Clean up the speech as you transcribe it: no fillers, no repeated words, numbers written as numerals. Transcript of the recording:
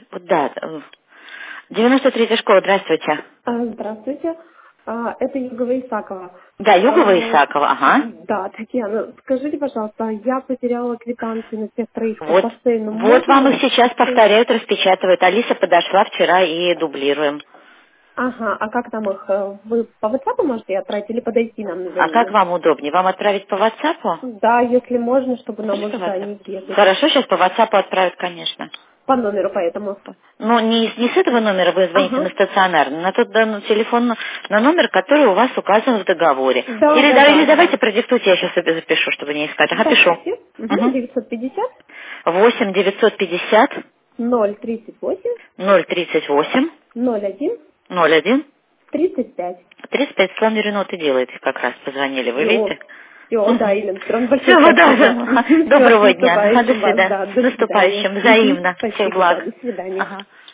Да. 93-я школа, здравствуйте. Здравствуйте. Это Югова Исакова. Да, Югова Исакова, ага. Да, Татьяна, скажите, пожалуйста, я потеряла квитанции на всех троих по Вот, бассейну. вот Можно вам их их сейчас повторяют, распечатывают. Алиса подошла вчера и дублируем. Ага, а как там их? Вы по WhatsApp можете отправить или подойти нам на А как замену? вам удобнее? Вам отправить по WhatsApp? Да, если можно, чтобы нам Напишите уже да, WhatsApp. не бегать. Хорошо, сейчас по WhatsApp отправят, конечно. По номеру поэтому. Ну, не с этого номера вы звоните на Ага. стационарный, на тот телефон, на номер, который у вас указан в договоре. Да, Или, да, да, или давайте да. продиктуйте, я сейчас себе запишу, чтобы не искать. Ага, пишу. Давайте. Угу. 950 8 950 038 038 01 01 35. 35. С вами Ренат и делает, как раз позвонили, вы Все, видите? все, да, Елена Петровна, большое Все, да, спасибо. да. Все, с Доброго дня. Ага, до наступающим вас, свидания. да, С до свидания. наступающим. Взаимно. Всех Спасибо, благ. да, до свидания. Ага.